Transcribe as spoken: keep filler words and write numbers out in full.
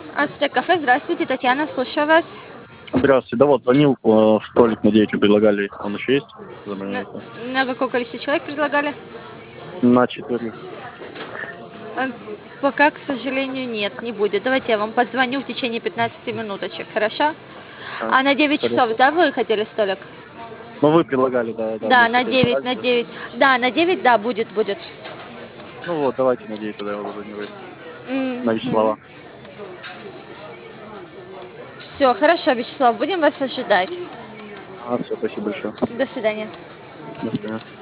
Ацтек кафе, здравствуйте, Татьяна, слушаю вас. Здравствуйте. Да вот, звонил, э, в столик на девять вы предлагали. Он еще есть? На, Забронируйте. на какое количество человек предлагали? На четверых. Э, Пока, к сожалению, нет, не будет. Давайте я вам позвоню в течение пятнадцати минуточек, хорошо? А, А на девять часов, хорошо. да, вы хотели столик? Ну, вы предлагали, да, да, Да, мне на что-то девять, на разница. девять. Да, на девять, да, будет, будет. Ну вот, давайте на девять тогда его забронирую. На Мгм. Вячеслава. Все, хорошо, Вячеслав, будем вас ожидать. А, все, спасибо большое. До свидания. До свидания.